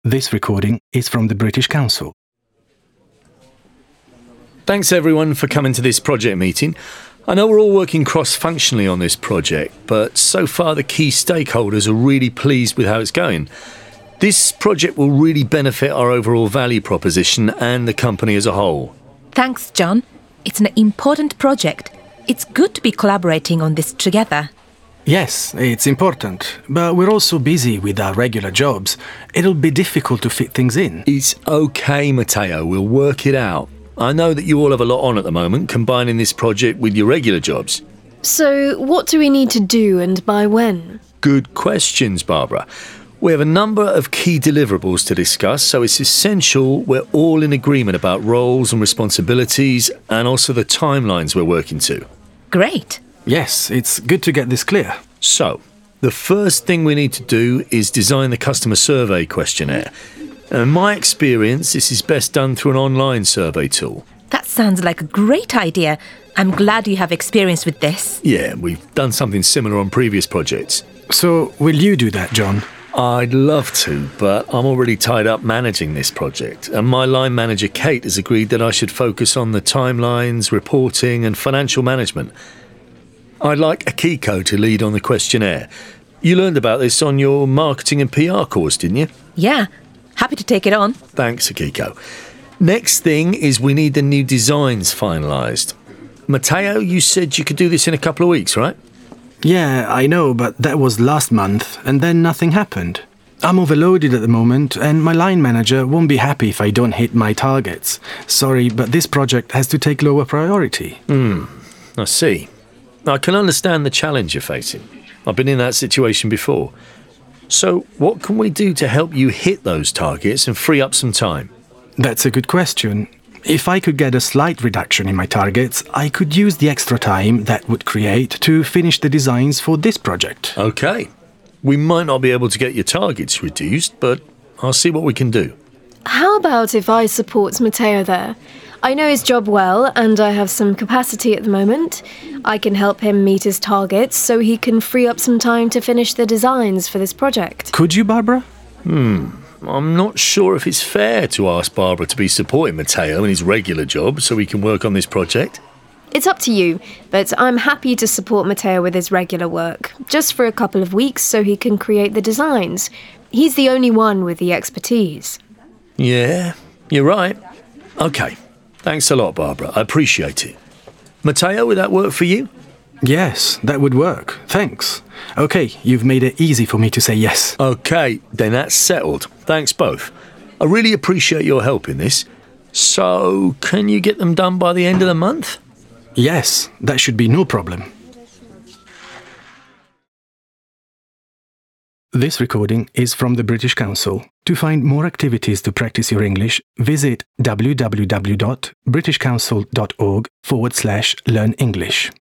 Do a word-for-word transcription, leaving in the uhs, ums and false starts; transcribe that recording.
This recording is from the British Council. Thanks everyone for coming to this project meeting. I know we're all working cross-functionally on this project, but so far the key stakeholders are really pleased with how it's going. This project will really benefit our overall value proposition and the company as a whole. Thanks, John. It's an important project. It's good to be collaborating on this together. Yes, it's important, but we're also busy with our regular jobs. It'll be difficult to fit things in. It's okay, Matteo. We'll work it out. I know that you all have a lot on at the moment, combining this project with your regular jobs. So, what do we need to do and by when? Good questions, Barbara. We have a number of key deliverables to discuss, so it's essential we're all in agreement about roles and responsibilities and also the timelines we're working to. Great. Yes, it's good to get this clear. So, the first thing we need to do is design the customer survey questionnaire. In my experience, this is best done through an online survey tool. That sounds like a great idea. I'm glad you have experience with this. Yeah, we've done something similar on previous projects. So, will you do that, John? I'd love to, but I'm already tied up managing this project, and my line manager, Kate, has agreed that I should focus on the timelines, reporting and financial management. I'd like Akiko to lead on the questionnaire. You learned about this on your marketing and P R course, didn't you? Yeah, happy to take it on. Thanks, Akiko. Next thing is we need the new designs finalised. Matteo, you said you could do this in a couple of weeks, right? Yeah, I know, but that was last month, and then nothing happened. I'm overloaded at the moment, and my line manager won't be happy if I don't hit my targets. Sorry, but this project has to take lower priority. Hmm, I see. I can understand the challenge you're facing. I've been in that situation before. So, what can we do to help you hit those targets and free up some time? That's a good question. If I could get a slight reduction in my targets, I could use the extra time that would create to finish the designs for this project. Okay. We might not be able to get your targets reduced, but I'll see what we can do. How about if I support Matteo there? I know his job well, and I have some capacity at the moment. I can help him meet his targets so he can free up some time to finish the designs for this project. Could you, Barbara? Hmm. I'm not sure if it's fair to ask Barbara to be supporting Matteo in his regular job so he can work on this project. It's up to you, but I'm happy to support Matteo with his regular work, just for a couple of weeks so he can create the designs. He's the only one with the expertise. Yeah, you're right. Okay. Thanks a lot, Barbara. I appreciate it. Matteo, would that work for you? Yes, that would work. Thanks. Okay, you've made it easy for me to say yes. Okay, then that's settled. Thanks both. I really appreciate your help in this. So, can you get them done by the end of the month? Yes, that should be no problem. This recording is from the British Council. To find more activities to practice your English, visit w w w dot british council dot org forward slash learn English.